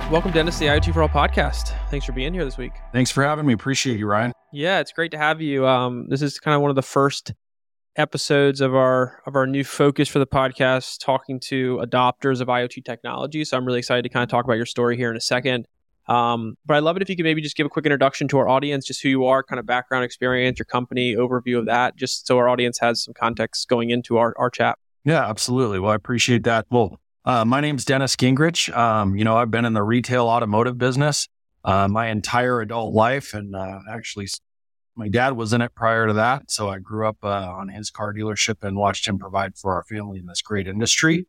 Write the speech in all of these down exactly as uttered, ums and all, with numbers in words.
Welcome, Dennis, to the IoT for All podcast. Thanks for being here this week. Thanks for having me. Appreciate you, Ryan. Yeah, it's great to have you. Um, this is kind of one of the first episodes of our of our new focus for the podcast, talking to adopters of IoT technology. So I'm really excited to kind of talk about your story here in a second. Um, but I'd love it if you could maybe just give a quick introduction to our audience, just who you are, kind of background experience, your company, overview of that, just so our audience has some context going into our, our chat. Yeah, absolutely. Well, I appreciate that. Well, uh, my name's Dennis Gingrich. Um, you know, I've been in the retail automotive business uh, my entire adult life. And uh, actually, my dad was in it prior to that. So I grew up uh, on his car dealership and watched him provide for our family in this great industry.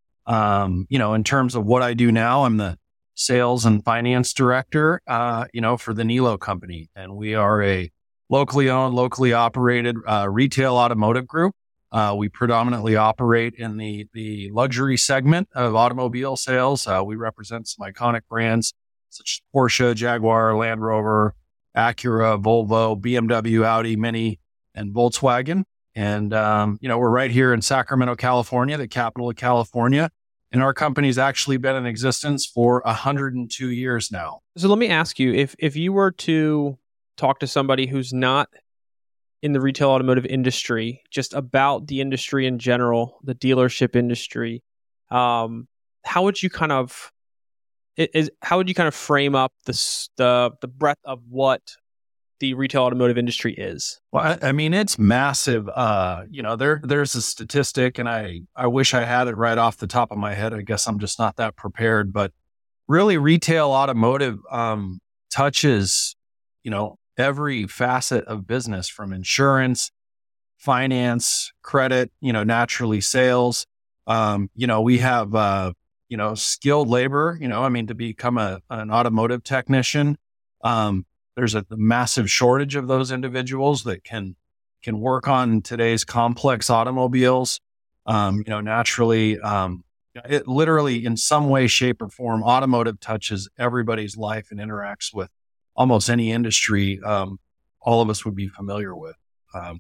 Um, you know, in terms of what I do now, I'm the sales and finance director, uh, you know, for the Nelo company. And we are a locally owned, locally operated uh, retail automotive group. Uh, we predominantly operate in the, the luxury segment of automobile sales. Uh, we represent some iconic brands such as Porsche, Jaguar, Land Rover, Acura, Volvo, B M W, Audi, Mini, and Volkswagen. And, um, you know, we're right here in Sacramento, California, the capital of California. And our company's actually been in existence for one hundred two years now. So let me ask you, if if you were to talk to somebody who's not in the retail automotive industry, just about the industry in general, the dealership industry, um, how would you kind of is how would you kind of frame up the the the breadth of what the retail automotive industry is? Well, I, I mean, it's massive. Uh, you know, there there's a statistic, and I I wish I had it right off the top of my head. I guess I'm just not that prepared. But really, retail automotive um, touches, you know, every facet of business, from insurance, finance, credit, you know, naturally sales. Um, you know, we have, uh, you know, skilled labor, you know, I mean, to become a, an automotive technician, um, there's a, a massive shortage of those individuals that can, can work on today's complex automobiles. Um, you know, naturally, um, it literally in some way, shape or form, automotive touches everybody's life and interacts with almost any industry um, all of us would be familiar with. Um,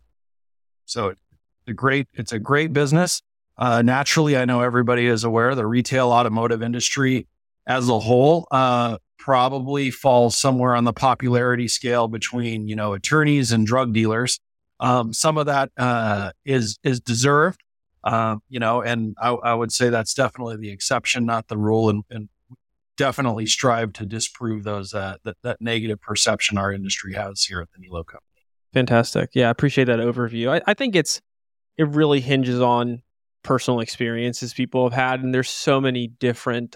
so it's a great, it's a great business. Uh, naturally, I know everybody is aware the retail automotive industry as a whole uh, probably falls somewhere on the popularity scale between, you know, attorneys and drug dealers. Um, some of that uh, is is deserved, uh, you know, and I, I would say that's definitely the exception, not the rule, and, and definitely strive to disprove those uh, that, that negative perception our industry has here at the Nelo company. Fantastic. Yeah, I appreciate that overview. I, I think it's it really hinges on personal experiences people have had, and there's so many different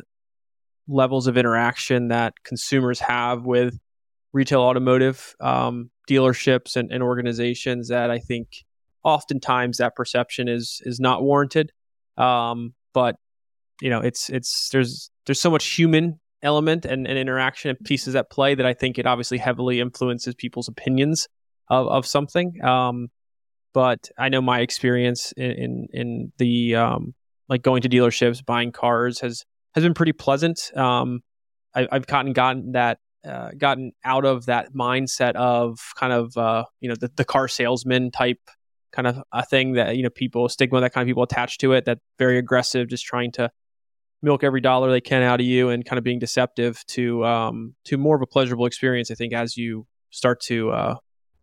levels of interaction that consumers have with retail automotive um, dealerships and, and organizations that I think oftentimes that perception is is not warranted. Um, but you know, it's it's there's there's so much human element and, and interaction and pieces at play that I think it obviously heavily influences people's opinions of, of something. Um, but I know my experience in, in, in the, um, like going to dealerships, buying cars has, has been pretty pleasant. Um, I, I've gotten, gotten that, uh, gotten out of that mindset of kind of, uh, you know, the, the car salesman type kind of a thing that, you know, people, stigma that kind of people attach to it, that very aggressive, just trying to milk every dollar they can out of you and kind of being deceptive, to um, to more of a pleasurable experience, I think, as you start to uh,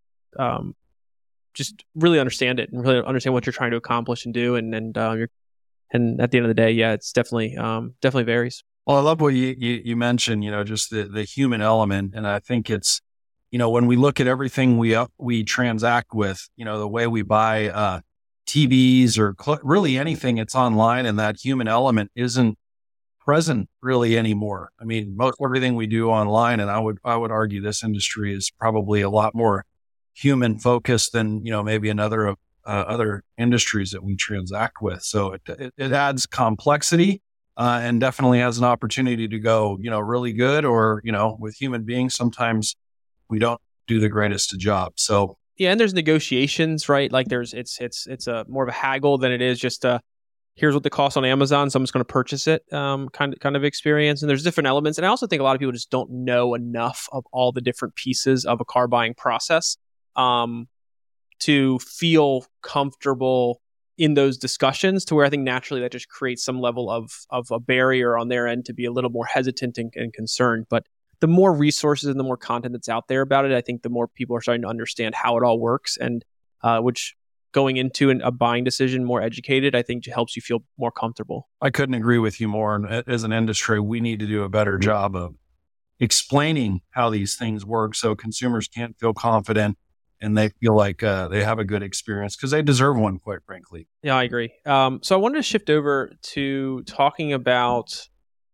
um, just really understand it and really understand what you're trying to accomplish and do. And and uh, you're, and at the end of the day, yeah, it's definitely um, definitely varies. Well, I love what you, you, you mentioned, you know, just the, the human element. And I think it's, you know, when we look at everything we uh, we transact with, you know, the way we buy uh, T Vs or cl- really anything that's online, and that human element isn't present really anymore. I mean, most everything we do online, and I would I would argue this industry is probably a lot more human focused than, you know, maybe another uh, other industries that we transact with. So it it, it adds complexity uh, and definitely has an opportunity to go, you know, really good, or, you know, with human beings, sometimes we don't do the greatest of jobs. So yeah, and there's negotiations, right? Like there's it's it's it's a more of a haggle than it is just a here's what the cost on Amazon, so I'm just going to purchase it um, kind of kind of experience. And there's different elements. And I also think a lot of people just don't know enough of all the different pieces of a car buying process um, to feel comfortable in those discussions, to where I think naturally that just creates some level of of a barrier on their end to be a little more hesitant and, and concerned. But the more resources and the more content that's out there about it, I think the more people are starting to understand how it all works, and uh, which going into an, a buying decision more educated, I think helps you feel more comfortable. I couldn't agree with you more. And as an industry, we need to do a better job of explaining how these things work so consumers can feel confident and they feel like uh, they have a good experience, because they deserve one, quite frankly. Yeah, I agree. Um, so I wanted to shift over to talking about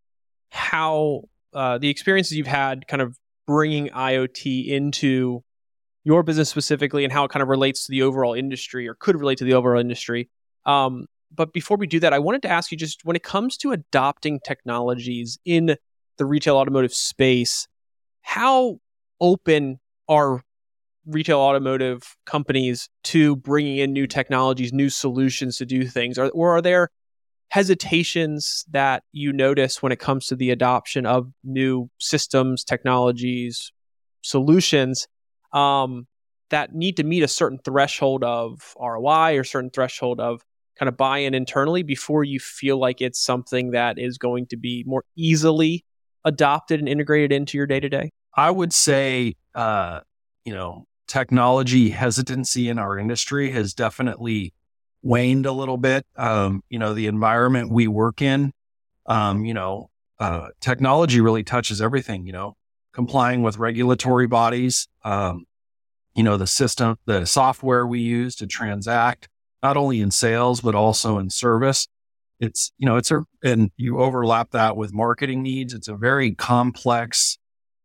how uh, the experiences you've had kind of bringing IoT into your business specifically, and how it kind of relates to the overall industry, or could relate to the overall industry. Um, but before we do that, I wanted to ask you, just when it comes to adopting technologies in the retail automotive space, how open are retail automotive companies to bringing in new technologies, new solutions to do things? Or, or are there hesitations that you notice when it comes to the adoption of new systems, technologies, solutions um, that need to meet a certain threshold of R O I or certain threshold of kind of buy-in internally before you feel like it's something that is going to be more easily adopted and integrated into your day-to-day? I would say, uh, you know, technology hesitancy in our industry has definitely waned a little bit. Um, you know, the environment we work in, um, you know, uh, technology really touches everything, you know, complying with regulatory bodies, um, you know, the system, the software we use to transact, not only in sales, but also in service. It's, you know, it's a, and you overlap that with marketing needs. It's a very complex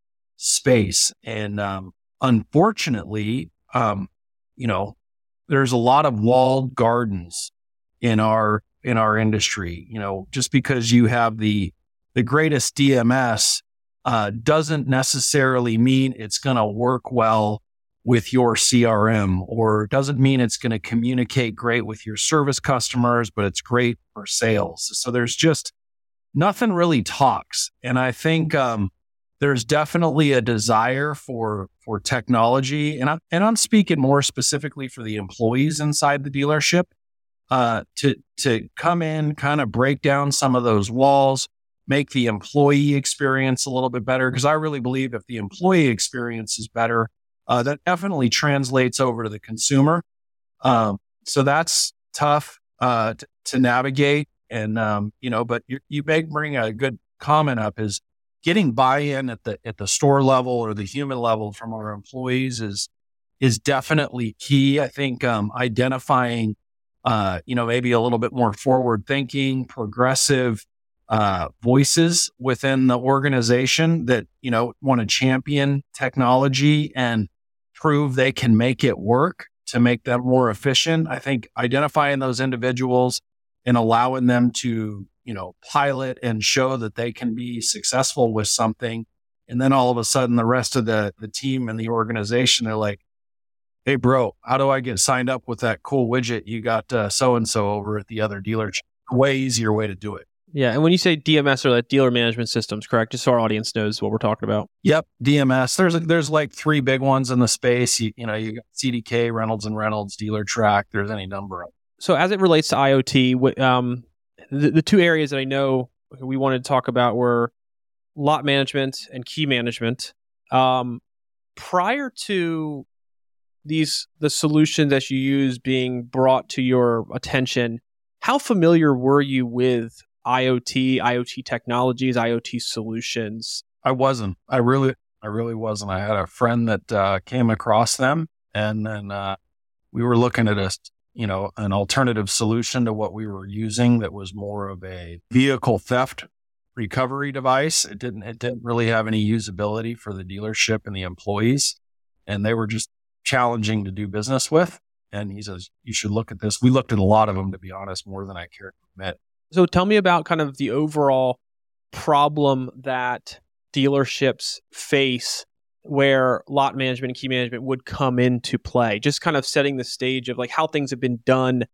space. And, um, unfortunately, um, you know, there's a lot of walled gardens in our, in our industry. You know, just because you have the, the greatest D M S, uh, doesn't necessarily mean it's going to work well with your C R M, or doesn't mean it's going to communicate great with your service customers, but it's great for sales. So there's just nothing really talks. And I think, um, there's definitely a desire for, for technology. And, I, and I'm speaking more specifically for the employees inside the dealership, uh, to, to come in, kind of break down some of those walls, make the employee experience a little bit better. Because I really believe if the employee experience is better, uh, that definitely translates over to the consumer. Um, so that's tough, uh, t- to navigate. And, um, you know, but you, you may bring a good comment up, is getting buy-in at the, at the store level or the human level from our employees is, is definitely key. I think, um, identifying, uh, you know, maybe a little bit more forward thinking, progressive, uh, voices within the organization that, you know, want to champion technology and prove they can make it work to make them more efficient. I think identifying those individuals and allowing them to, you know, pilot and show that they can be successful with something. And then all of a sudden the rest of the, the team and the organization, they're like, hey bro, how do I get signed up with that cool widget you got uh, so-and-so over at the other dealer? Way easier way to do it. Yeah. And when you say D M S, or like dealer management systems, correct? Just so our audience knows what we're talking about. Yep. D M S. There's, there's like three big ones in the space. You, you know, you got C D K, Reynolds and Reynolds, DealerTrack. There's any number of them. So as it relates to IoT, um, the, the two areas that I know we wanted to talk about were lot management and key management. Um, prior to these, the solutions that you use being brought to your attention, how familiar were you with IoT, IoT technologies, IoT solutions? I wasn't. I really, I really wasn't. I had a friend that uh, came across them, and then uh, we were looking at a, you know, an alternative solution to what we were using that was more of a vehicle theft recovery device. It didn't, it didn't really have any usability for the dealership and the employees, and they were just challenging to do business with. And he says, you should look at this. We looked at a lot of them, to be honest, more than I care to admit. So tell me about kind of the overall problem that dealerships face where lot management and key management would come into play. Just kind of setting the stage of like how things have been done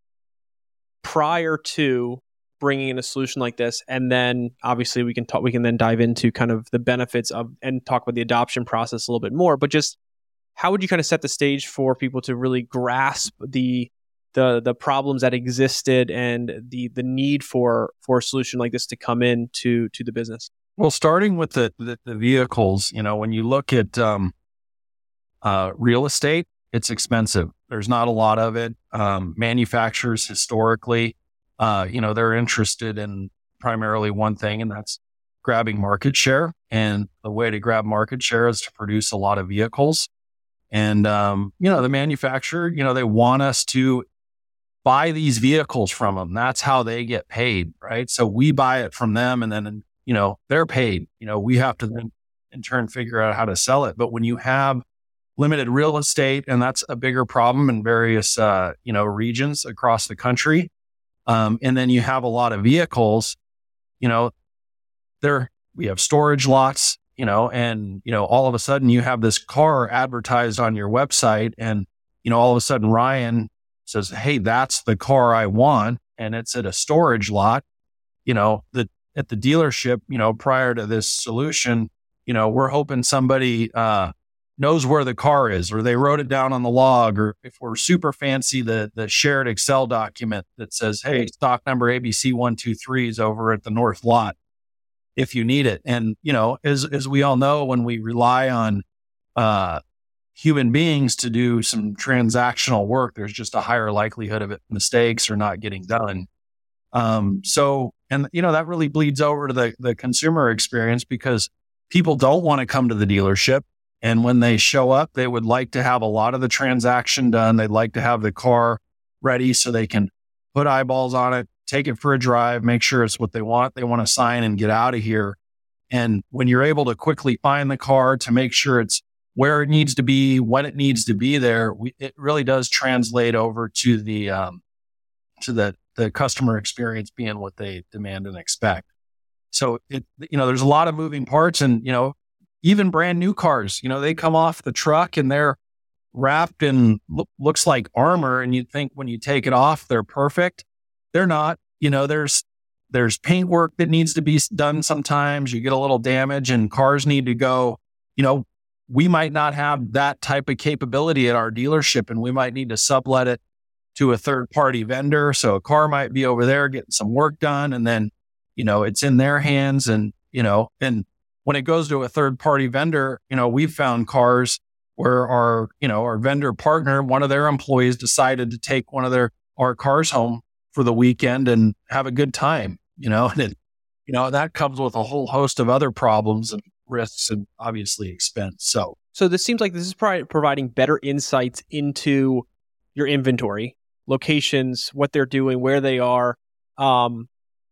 prior to bringing in a solution like this. And then obviously we can talk, we can then dive into kind of the benefits of and talk about the adoption process a little bit more. But just how would you kind of set the stage for people to really grasp the the the problems that existed and the the need for for a solution like this to come in to to the business? Well, starting with the the, the vehicles, you know, when you look at um, uh, real estate, it's expensive. There's not a lot of it. Um, manufacturers historically, uh, you know, they're interested in primarily one thing, and that's grabbing market share. And the way to grab market share is to produce a lot of vehicles. And, um, you know, the manufacturer, you know, they want us to buy these vehicles from them. That's how they get paid, right? So we buy it from them, and then, you know, they're paid. You know, we have to then in turn figure out how to sell it. But when you have limited real estate, and that's a bigger problem in various, uh, you know, regions across the country, um, and then you have a lot of vehicles, you know, there we have storage lots, you know, and, you know, all of a sudden you have this car advertised on your website, and, you know, all of a sudden Ryan says, hey, that's the car I want. And it's at a storage lot, you know, the, at the dealership, you know, prior to this solution, you know, we're hoping somebody, uh, knows where the car is, or they wrote it down on the log, or if we're super fancy, the, the shared Excel document that says, hey, stock number A B C one two three is over at the north lot if you need it. And, you know, as, as we all know, when we rely on, uh, human beings to do some transactional work, there's just a higher likelihood of it, mistakes or not getting done. Um, so, and, you know, that really bleeds over to the, the consumer experience, because people don't want to come to the dealership. And when they show up, they would like to have a lot of the transaction done. They'd like to have the car ready so they can put eyeballs on it, take it for a drive, make sure it's what they want. They want to sign and get out of here. And when you're able to quickly find the car to make sure it's where it needs to be, when it needs to be there, we, it really does translate over to the um, to the the customer experience being what they demand and expect. So it, you know, there's a lot of moving parts, and, you know, even brand new cars, you know, they come off the truck and they're wrapped in lo- looks like armor, and you think when you take it off, they're perfect. They're not. You know, there's there's paint work that needs to be done. Sometimes you get a little damage, and cars need to go. You know, we might not have that type of capability at our dealership, and we might need to sublet it to a third party vendor. So a car might be over there getting some work done, and then, you know, it's in their hands. And, you know, and when it goes to a third party vendor, you know, we've found cars where our, you know, our vendor partner, one of their employees decided to take one of their, our cars home for the weekend and have a good time, you know, and it, you know, that comes with a whole host of other problems and risks and obviously expense. So, so this seems like this is probably providing better insights into your inventory, locations, what they're doing, where they are, um,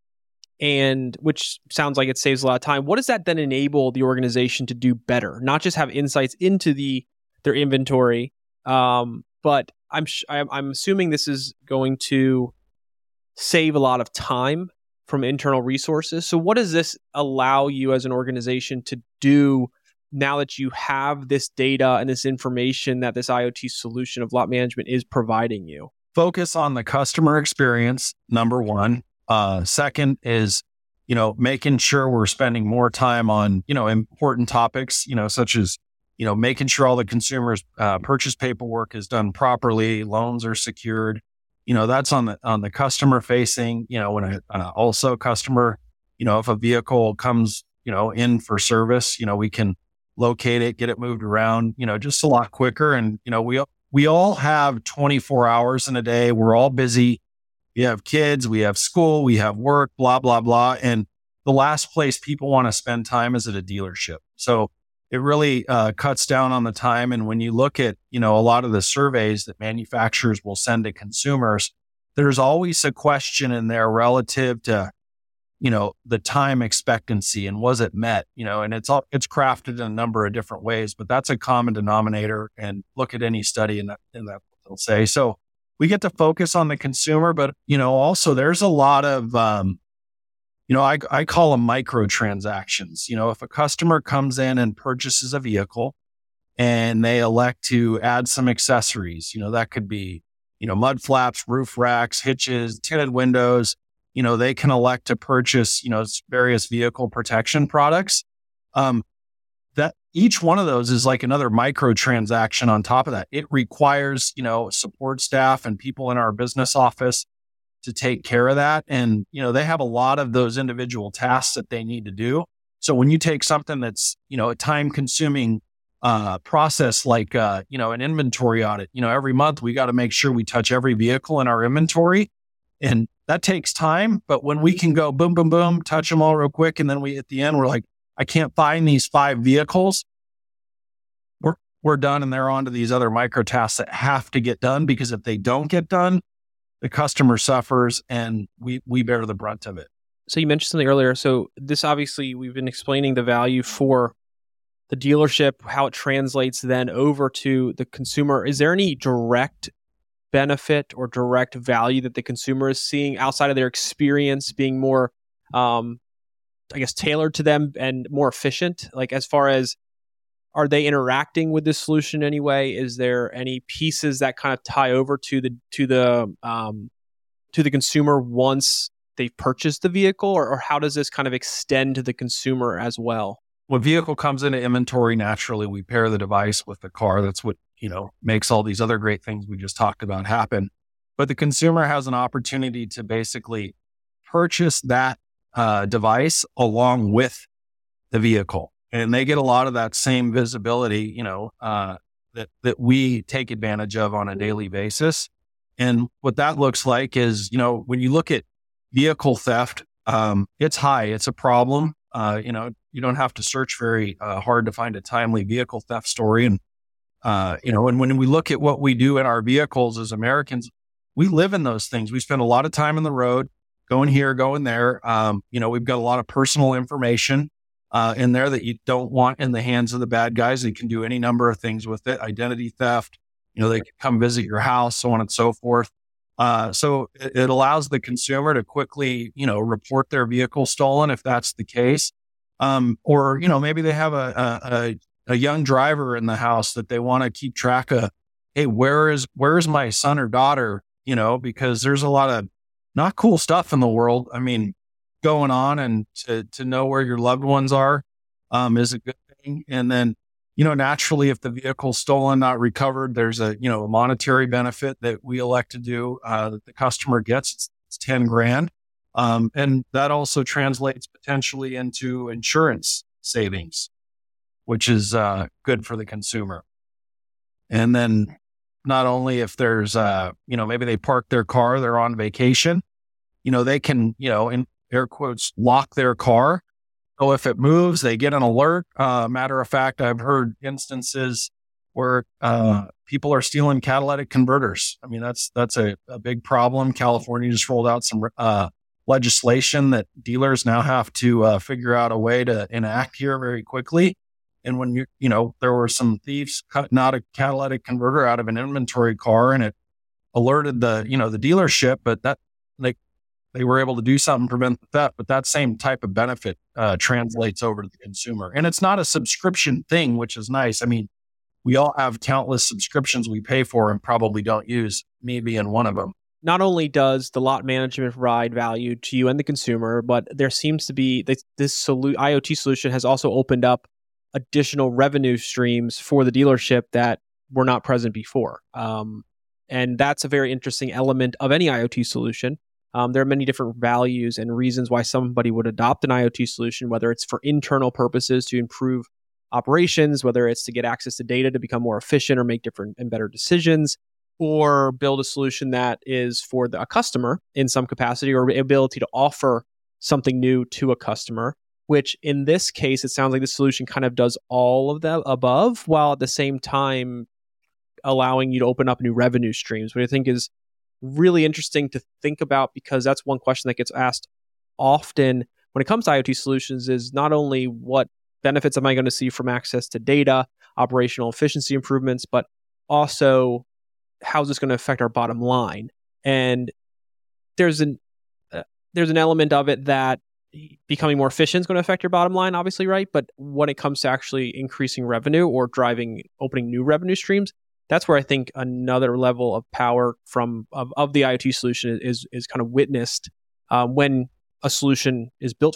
and which sounds like it saves a lot of time. What does that then enable the organization to do better? Not just have insights into the their inventory, um, but I'm sh- I'm I'm assuming this is going to save a lot of time from internal resources. So what does this allow you as an organization to do now that you have this data and this information that this IoT solution of lot management is providing you? Focus on the customer experience, number one. Uh, second is, you know, making sure we're spending more time on, you know, important topics, you know, such as, you know, making sure all the consumers' uh, purchase paperwork is done properly, loans are secured. You know, that's on the on the customer facing. You know, when I uh, also customer, you know, if a vehicle comes, you know, in for service, you know, we can locate it, get it moved around, you know, just a lot quicker. And, you know, we we all have twenty-four hours in a day. We're all busy. We have kids, we have school, we have work, blah, blah, blah. And the last place people want to spend time is at a dealership. So it really uh, cuts down on the time. And when you look at, you know, a lot of the surveys that manufacturers will send to consumers, there's always a question in there relative to, you know, the time expectancy and was it met, you know, and it's all, it's crafted in a number of different ways, but that's a common denominator. And look at any study and that, and that they'll say. So we get to focus on the consumer, but, you know, also there's a lot of, um, you know, I, I call them microtransactions. You know, if a customer comes in and purchases a vehicle and they elect to add some accessories, you know, that could be, you know, mud flaps, roof racks, hitches, tinted windows, you know, they can elect to purchase, you know, various vehicle protection products. Um, that each one of those is like another microtransaction on top of that. It requires, you know, support staff and people in our business office to take care of that. And, you know, they have a lot of those individual tasks that they need to do. So when you take something that's, you know, a time consuming uh, process like, uh, you know, an inventory audit, you know, every month we got to make sure we touch every vehicle in our inventory. And that takes time. But when we can go boom, boom, boom, touch them all real quick. And then we, at the end, we're like, I can't find these five vehicles. We're, we're done. And they're on to these other micro tasks that have to get done, because if they don't get done, the customer suffers and we, we bear the brunt of it. So you mentioned something earlier. So this, obviously, we've been explaining the value for the dealership, how it translates then over to the consumer. Is there any direct benefit or direct value that the consumer is seeing outside of their experience being more, um, I guess, tailored to them and more efficient? Like, as far as, are they interacting with this solution anyway? Is there any pieces that kind of tie over to the to the um, to the consumer once they've purchased the vehicle, or, or how does this kind of extend to the consumer as well? When vehicle comes into inventory, naturally we pair the device with the car. That's what, you know, makes all these other great things we just talked about happen. But the consumer has an opportunity to basically purchase that uh, device along with the vehicle. And they get a lot of that same visibility, you know, uh, that, that we take advantage of on a daily basis. And what that looks like is, you know, when you look at vehicle theft, um, it's high. It's a problem. Uh, you know, you don't have to search very uh, hard to find a timely vehicle theft story. And, uh, you know, and when we look at what we do in our vehicles as Americans, we live in those things. We spend a lot of time on the road, going here, going there. Um, you know, we've got a lot of personal information Uh, in there that you don't want in the hands of the bad guys. They can do any number of things with it. Identity theft, you know, they can come visit your house, so on and so forth. Uh, so it, it allows the consumer to quickly, you know, report their vehicle stolen if that's the case. Um, or, you know, maybe they have a, a, a young driver in the house that they want to keep track of. Hey, where is, where is my son or daughter? You know, because there's a lot of not cool stuff in the world. I mean, going on, and to, to know where your loved ones are um, is a good thing. And then, you know, naturally, if the vehicle's stolen, not recovered, there's a, you know, a monetary benefit that we elect to do uh, that the customer gets. It's, it's ten grand. Um, and that also translates potentially into insurance savings, which is uh, good for the consumer. And then not only if there's, uh, you know, maybe they park their car, they're on vacation, you know, they can, you know, in air quotes, lock their car. So if it moves, they get an alert. Uh, matter of fact, I've heard instances where uh, people are stealing catalytic converters. I mean, that's that's a, a big problem. California just rolled out some uh, legislation that dealers now have to uh, figure out a way to enact here very quickly. And when you, you know, there were some thieves cutting out a catalytic converter out of an inventory car, and it alerted the, you know, the dealership, but that like, they were able to do something, prevent the theft, but that same type of benefit uh, translates over to the consumer. And it's not a subscription thing, which is nice. I mean, we all have countless subscriptions we pay for and probably don't use, me being one of them. Not only does the lot management provide value to you and the consumer, but there seems to be this, this solu- IoT solution has also opened up additional revenue streams for the dealership that were not present before. Um, and that's a very interesting element of any IoT solution. Um, there are many different values and reasons why somebody would adopt an IoT solution, whether it's for internal purposes to improve operations, whether it's to get access to data to become more efficient or make different and better decisions, or build a solution that is for the, a customer in some capacity, or ability to offer something new to a customer, which in this case, it sounds like the solution kind of does all of the above, while at the same time allowing you to open up new revenue streams, which I think is really interesting to think about, because that's one question that gets asked often when it comes to IoT solutions is not only what benefits am I going to see from access to data, operational efficiency improvements, but also how is this going to affect our bottom line? And there's an uh, there's an element of it that becoming more efficient is going to affect your bottom line, obviously, right? But when it comes to actually increasing revenue or driving, opening new revenue streams, that's where I think another level of power from of, of the IoT solution is is kind of witnessed um, when a solution is built for that.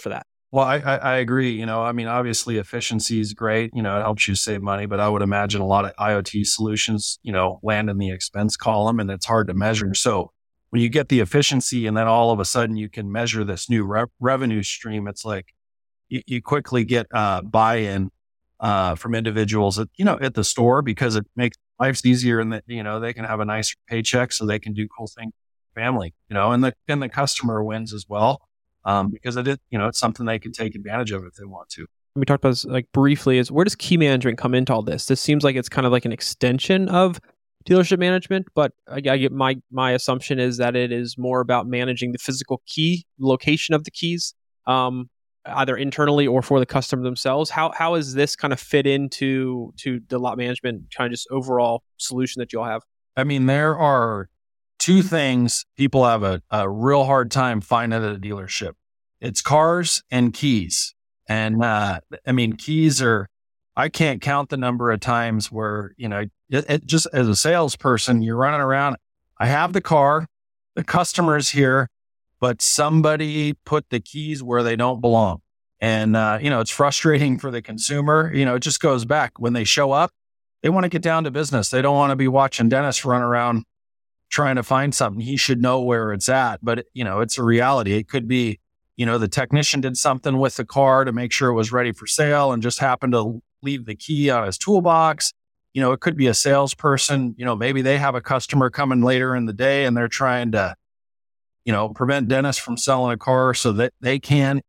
Well, I, I, I agree. You know, I mean, obviously efficiency is great. You know, it helps you save money, but I would imagine a lot of IoT solutions, you know, land in the expense column and it's hard to measure. So when you get the efficiency and then all of a sudden you can measure this new re- revenue stream, it's like you, you quickly get uh, buy-in uh, from individuals at, you know, at the store because it makes life easier and that, you know, they can have a nicer paycheck so they can do cool things with family, you know, and the, and the customer wins as well. Um, because it is, you know, it's something they can take advantage of if they want to. We talked about this like briefly is where does key management come into all this? This seems like it's kind of like an extension of dealership management, but I, I get my my assumption is that it is more about managing the physical key location of the keys, um, either internally or for the customer themselves. How how is this kind of fit into to the lot management kind of just overall solution that you all have? I mean, there are two things people have a, a real hard time finding at a dealership. It's cars and keys. And, uh, I mean, keys are, I can't count the number of times where, you know, it, it just as a salesperson, you're running around. I have the car, the customer's here, but somebody put the keys where they don't belong. And, uh, you know, it's frustrating for the consumer. You know, it just goes back when they show up, they want to get down to business. They don't want to be watching Dennis run around trying to find something. He should know where it's at, but you know, it's a reality. It could be, you know, the technician did something with the car to make sure it was ready for sale and just happened to leave the key on his toolbox. You know, it could be a salesperson, you know, maybe they have a customer coming later in the day and they're trying to, you know, prevent Dennis from selling a car so that they can,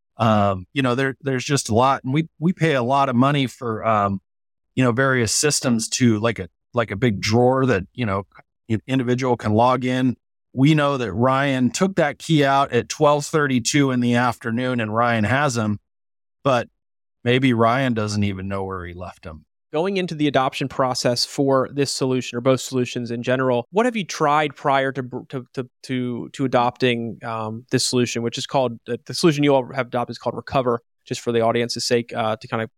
um, you know, there, there's just a lot. And we, we pay a lot of money for, um, you know, various systems to like a, like a big drawer that, you know, individual can log in. We know that Ryan took that key out at twelve thirty-two in the afternoon and Ryan has them, but maybe Ryan doesn't even know where he left them. Going into the adoption process for this solution or both solutions in general, what have you tried prior to to to to, to adopting um, this solution, which is called, uh, the solution you all have adopted is called Recover, just for the audience's sake, uh, to kind of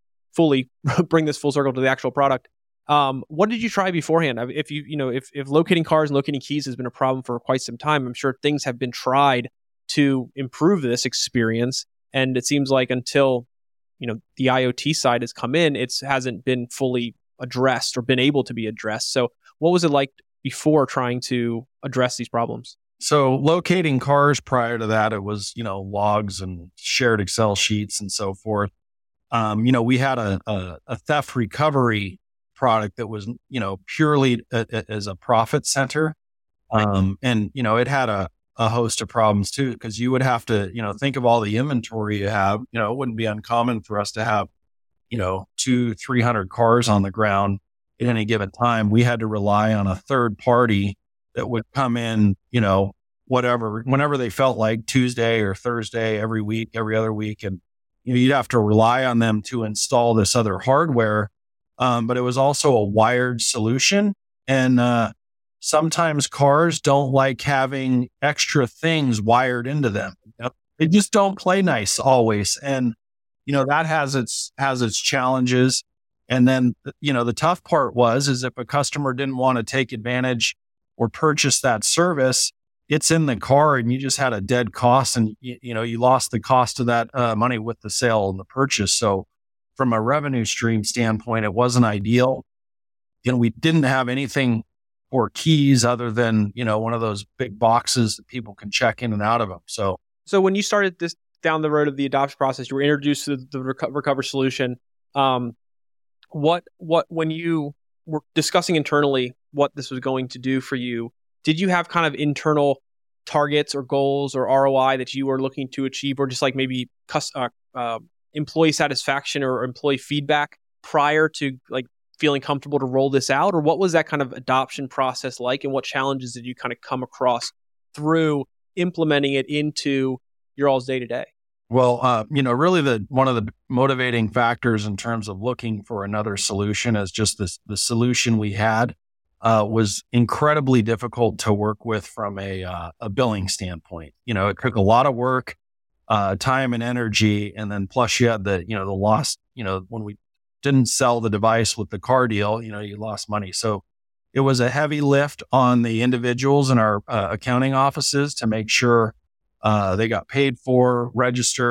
fully bring this full circle to the actual product. Um, what did you try beforehand? If you, you know, if, if locating cars and locating keys has been a problem for quite some time, I'm sure things have been tried to improve this experience. And it seems like until, you know, the IoT side has come in, it hasn't been fully addressed or been able to be addressed. So what was it like before trying to address these problems? So locating cars prior to that, it was, you know, logs and shared Excel sheets and so forth. Um, you know, we had a, a, a theft recovery product that was, you know, purely a, a, as a profit center. Um, and, you know, it had a, a host of problems too, because you would have to, you know, think of all the inventory you have. You know, it wouldn't be uncommon for us to have, you know, two, three hundred cars on the ground at any given time. We had to rely on a third party that would come in, you know, whatever, whenever they felt like, Tuesday or Thursday, every week, every other week. And, you know, you'd have to rely on them to install this other hardware. Um, but it was also a wired solution. And uh, sometimes cars don't like having extra things wired into them. Yep. They just don't play nice always. And, you know, that has its has its challenges. And then, you know, the tough part was, is if a customer didn't want to take advantage or purchase that service, it's in the car and you just had a dead cost and, you, you know, you lost the cost of that uh, money with the sale and the purchase. So from a revenue stream standpoint, it wasn't ideal. You know, we didn't have anything for keys other than, you know, one of those big boxes that people can check in and out of them. So, so when you started this down the road of the adoption process, you were introduced to the Reco- Recover solution. Um, what, what, when you were discussing internally what this was going to do for you, did you have kind of internal targets or goals or R O I that you were looking to achieve, or just like maybe cus- uh, uh, employee satisfaction or employee feedback prior to like feeling comfortable to roll this out? Or what was that kind of adoption process like, and what challenges did you kind of come across through implementing it into your all's day to day? Well, uh, you know, really the one of the motivating factors in terms of looking for another solution is just this, the solution we had uh, was incredibly difficult to work with from a uh, a billing standpoint. You know, it took a lot of work, uh, time and energy, and then plus you had the, you know, the loss, you know, when we didn't sell the device with the car deal, you know, you lost money. So it was a heavy lift on the individuals in our uh, accounting offices to make sure uh, they got paid for, registered,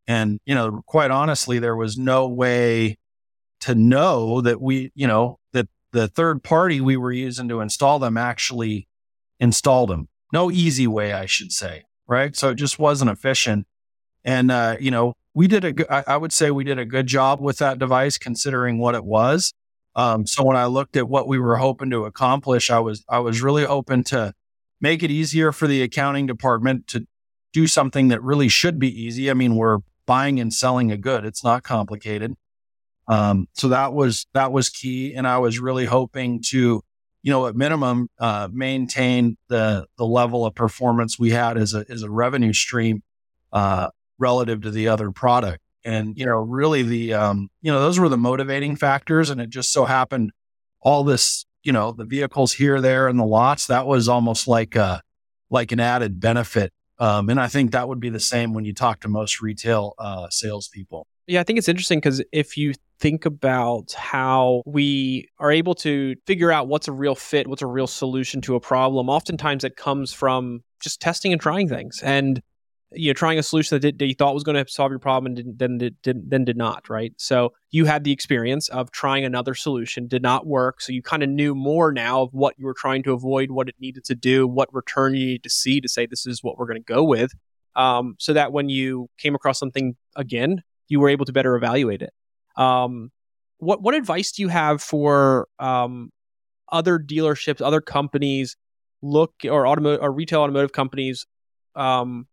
And, you know, quite honestly, there was no way to know that we, you know, that the third party we were using to install them actually installed them. No easy way, I should say. Right. So it just wasn't efficient. And, uh, you know, we did a good, I, I would say we did a good job with that device considering what it was. Um, so when I looked at what we were hoping to accomplish, I was, I was really hoping to make it easier for the accounting department to do something that really should be easy. I mean, we're buying and selling a good. It's not complicated. Um, so that was, that was key. And I was really hoping to, you know, at minimum, uh, maintain the, the level of performance we had as a, as a revenue stream, uh, relative to the other product. And, you know, really the, um, you know, those were the motivating factors. And it just so happened all this, you know, the vehicles here, there, and the lots, that was almost like a, like an added benefit. Um, and I think that would be the same when you talk to most retail, uh, salespeople. Yeah, I think it's interesting because if you think about how we are able to figure out what's a real fit, what's a real solution to a problem, oftentimes it comes from just testing and trying things. And you know, trying a solution that, did, that you thought was going to solve your problem and didn't, then did, did, then did not, right? So you had the experience of trying another solution, did not work. So you kind of knew more now of what you were trying to avoid, what it needed to do, what return you needed to see to say this is what we're going to go with. Um, so that when you came across something again, you were able to better evaluate it. Um, what what advice do you have for um, other dealerships, other companies, look or automotive or retail automotive companies? Um,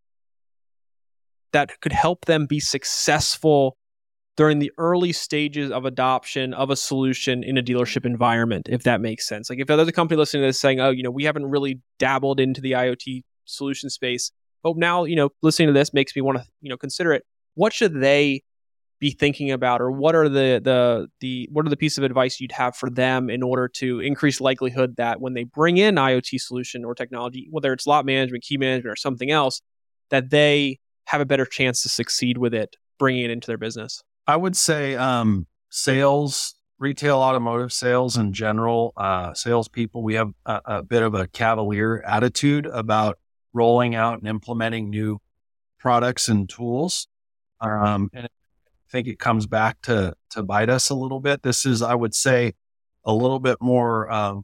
that could help them be successful during the early stages of adoption of a solution in a dealership environment, if that makes sense. Like if there's a company listening to this saying, oh, you know, we haven't really dabbled into the IoT solution space, but now, you know, listening to this makes me want to, you know, consider it. What should they be thinking about, or what are the, the, the, what are the piece of advice you'd have for them in order to increase likelihood that when they bring in IoT solution or technology, whether it's lot management, key management, or something else, that they have a better chance to succeed with it, bringing it into their business? I would say um, sales, retail automotive sales in general, uh, salespeople, we have a, a bit of a cavalier attitude about rolling out and implementing new products and tools. Um, and I think it comes back to, to bite us a little bit. This is, I would say, a little bit more um,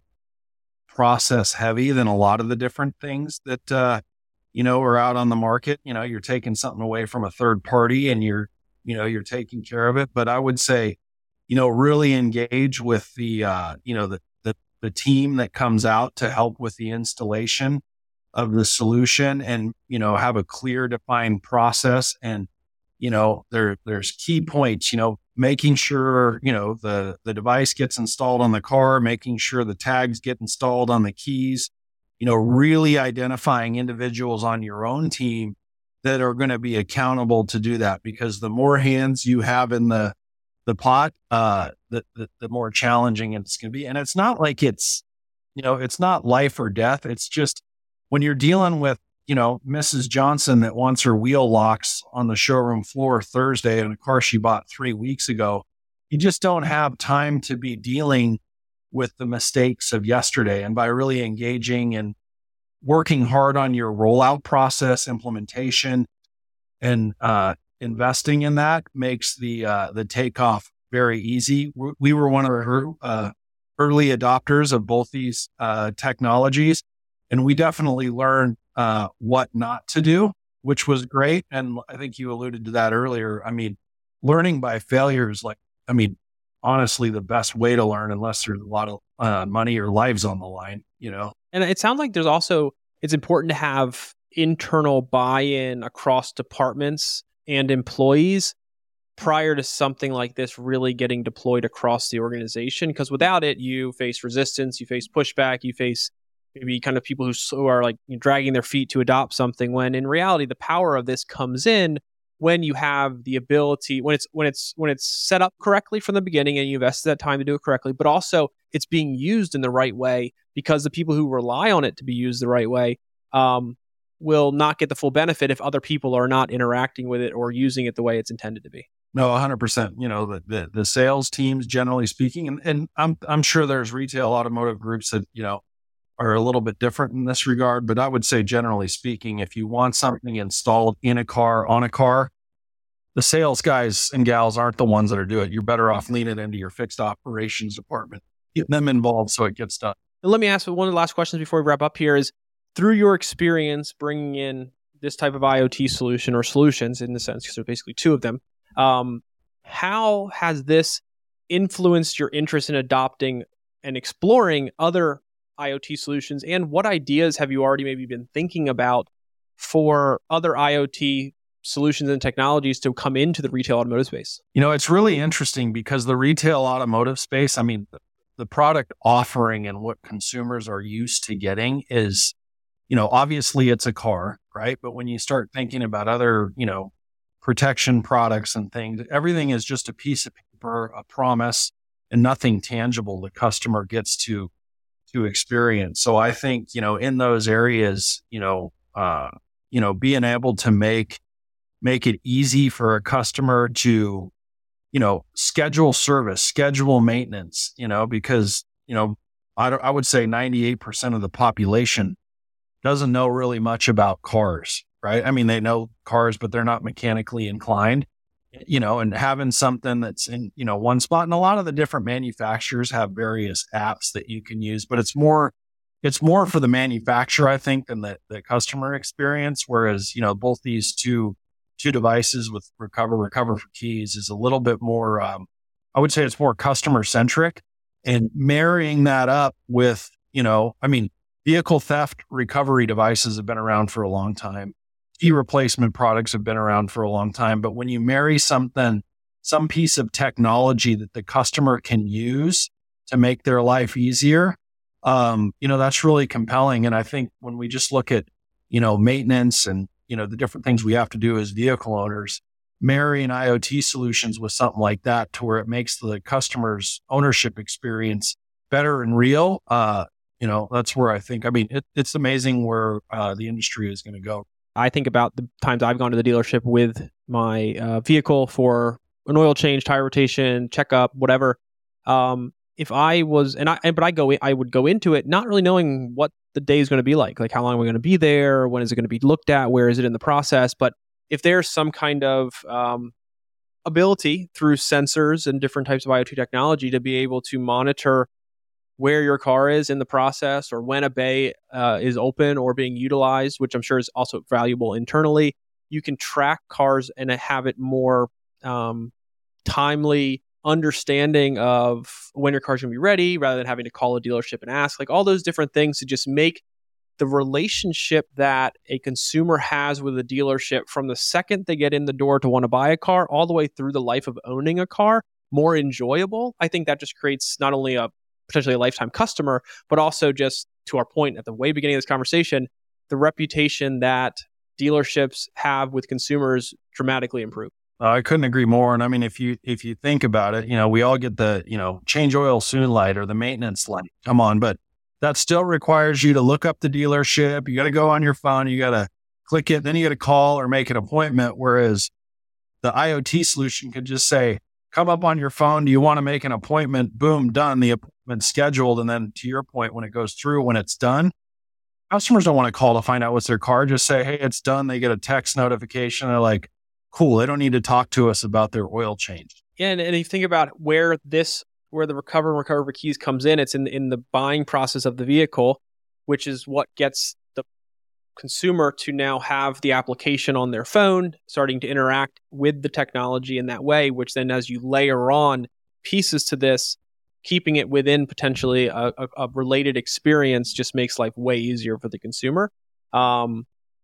process heavy than a lot of the different things that, uh, you know, are out on the market. You know, you're taking something away from a third party and you're, you know, you're taking care of it. But I would say, you know, really engage with the, uh, you know, the, the, the team that comes out to help with the installation of the solution, and, you know, have a clear defined process. And, you know, there, there's key points, you know, making sure, you know, the, the device gets installed on the car, making sure the tags get installed on the keys, you know, really identifying individuals on your own team that are going to be accountable to do that. Because the more hands you have in the, the pot, uh, the, the, the more challenging it's going to be. And it's not like it's, you know, it's not life or death. It's just when you're dealing with, you know, Missus Johnson that wants her wheel locks on the showroom floor Thursday in a car she bought three weeks ago, you just don't have time to be dealing with the mistakes of yesterday. And by really engaging and working hard on your rollout process, implementation, and uh, investing in that makes the uh, the takeoff very easy. We were one of the uh, early adopters of both these uh, technologies, and we definitely learned uh, what not to do, which was great. And I think you alluded to that earlier. I mean, learning by failure is like, I mean, honestly, the best way to learn, unless there's a lot of uh, money or lives on the line, you know? And it sounds like there's also, it's important to have internal buy-in across departments and employees prior to something like this really getting deployed across the organization. Because without it, you face resistance, you face pushback, you face maybe kind of people who, who are like dragging their feet to adopt something, when in reality, the power of this comes in when you have the ability, when it's when it's when it's set up correctly from the beginning and you invested that time to do it correctly, but also it's being used in the right way, because the people who rely on it to be used the right way um, will not get the full benefit if other people are not interacting with it or using it the way it's intended to be. No, one hundred percent. You know, the, the, the sales teams, generally speaking, and, and I'm I'm sure there's retail automotive groups that, you know, are a little bit different in this regard, but I would say generally speaking, if you want something installed in a car, on a car, the sales guys and gals aren't the ones that are doing it. You're better off leaning into your fixed operations department, get them involved so it gets done. And let me ask one of the last questions before we wrap up here is, through your experience bringing in this type of IoT solution or solutions in the sense, because there's basically two of them, um, how has this influenced your interest in adopting and exploring other IoT solutions? And what ideas have you already maybe been thinking about for other IoT solutions and technologies to come into the retail automotive space? You know, it's really interesting because the retail automotive space, I mean, the, the product offering and what consumers are used to getting is, you know, obviously it's a car, right? But when you start thinking about other, you know, protection products and things, everything is just a piece of paper, a promise, and nothing tangible the customer gets to to experience. So I think, you know, in those areas, you know, uh, you know, being able to make make it easy for a customer to, you know, schedule service, schedule maintenance, you know, because, you know, I, I would say ninety-eight percent of the population doesn't know really much about cars, right? I mean, they know cars, but they're not mechanically inclined, you know, and having something that's in, you know, one spot. And a lot of the different manufacturers have various apps that you can use, but it's more, it's more for the manufacturer, I think, than the, the customer experience. Whereas, you know, both these two two devices with Recover, Recover for Keys is a little bit more, um, I would say it's more customer centric, and marrying that up with, you know, I mean, vehicle theft recovery devices have been around for a long time. Key replacement products have been around for a long time. But when you marry something, some piece of technology that the customer can use to make their life easier, um, you know, that's really compelling. And I think when we just look at, you know, maintenance and, you know, the different things we have to do as vehicle owners, marrying IoT solutions with something like that to where it makes the customer's ownership experience better and real, uh, you know, that's where I think, I mean, it, it's amazing where uh, the industry is going to go. I think about the times I've gone to the dealership with my uh, vehicle for an oil change, tire rotation, checkup, whatever. Um, if I was, and I, but I go, I would go into it not really knowing what the day is going to be like, like how long are we going to be there? When is it going to be looked at? Where is it in the process? But if there's some kind of um, ability through sensors and different types of IoT technology to be able to monitor where your car is in the process or when a bay uh, is open or being utilized, which I'm sure is also valuable internally, you can track cars and have it more um, timely understanding of when your car's going to be ready rather than having to call a dealership and ask, like all those different things to just make the relationship that a consumer has with a dealership from the second they get in the door to want to buy a car all the way through the life of owning a car more enjoyable. I think that just creates not only a potentially a lifetime customer, but also just to our point at the way beginning of this conversation, the reputation that dealerships have with consumers dramatically improve. Uh, I couldn't agree more. And I mean, if you if you think about it, you know, we all get the, you know, change oil soon light or the maintenance light. Come on, but that still requires you to look up the dealership. You got to go on your phone. You got to click it. Then you got to call or make an appointment. Whereas the IoT solution could just say, come up on your phone. Do you want to make an appointment? Boom, done. The appointment's scheduled. And then to your point, when it goes through, when it's done, customers don't want to call to find out what's their car. Just say, hey, it's done. They get a text notification. They're like, cool. They don't need to talk to us about their oil change. Yeah, and, and if you think about where this, where the Recover and Recover for Keys comes in, it's in in the buying process of the vehicle, which is what gets the consumer to now have the application on their phone, starting to interact with the technology in that way, which then as you layer on pieces to this, keeping it within potentially a, a, a related experience just makes life way easier for the consumer. Um,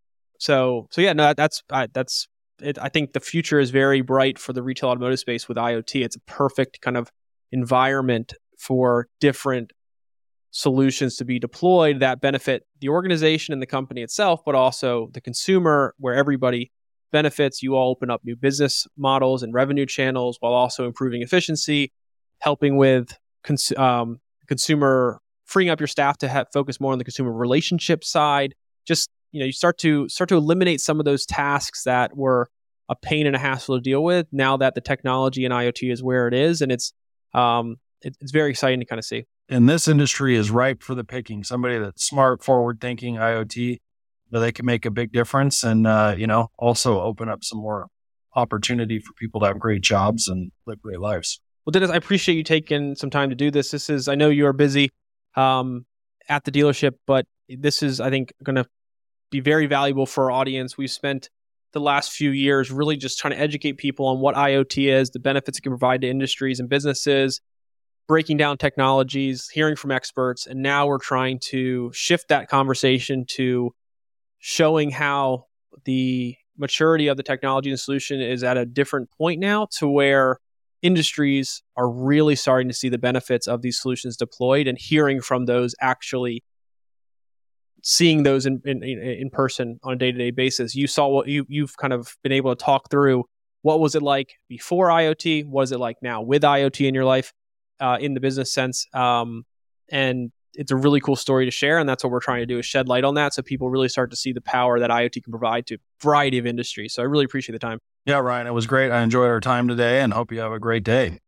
so, so yeah, no, that, that's, I, that's, it, I think the future is very bright for the retail automotive space with IoT. It's a perfect kind of environment for different solutions to be deployed that benefit the organization and the company itself, but also the consumer, where everybody benefits. You all open up new business models and revenue channels while also improving efficiency, helping with cons- um, consumer, freeing up your staff to have, focus more on the consumer relationship side. Just, you know, you start to start to eliminate some of those tasks that were a pain and a hassle to deal with now that the technology and IoT is where it is. And it's um, it, it's very exciting to kind of see. And this industry is ripe for the picking. Somebody that's smart, forward-thinking, IoT, that they can make a big difference and, uh, you know, also open up some more opportunity for people to have great jobs and live great lives. Well, Dennis, I appreciate you taking some time to do this. This is, I know you are busy um, at the dealership, but this is, I think, going to be very valuable for our audience. We've spent the last few years really just trying to educate people on what IoT is, the benefits it can provide to industries and businesses, breaking down technologies, hearing from experts. And now we're trying to shift that conversation to showing how the maturity of the technology and solution is at a different point now, to where industries are really starting to see the benefits of these solutions deployed, and hearing from those actually seeing those in, in, in person on a day-to-day basis. You saw what you, you've kind of been able to talk through. What was it like before IoT? What is it like now with IoT in your life, uh, in the business sense? Um, and it's a really cool story to share. And that's what we're trying to do, is shed light on that so people really start to see the power that IoT can provide to a variety of industries. So I really appreciate the time. Yeah, Ryan, it was great. I enjoyed our time today and hope you have a great day.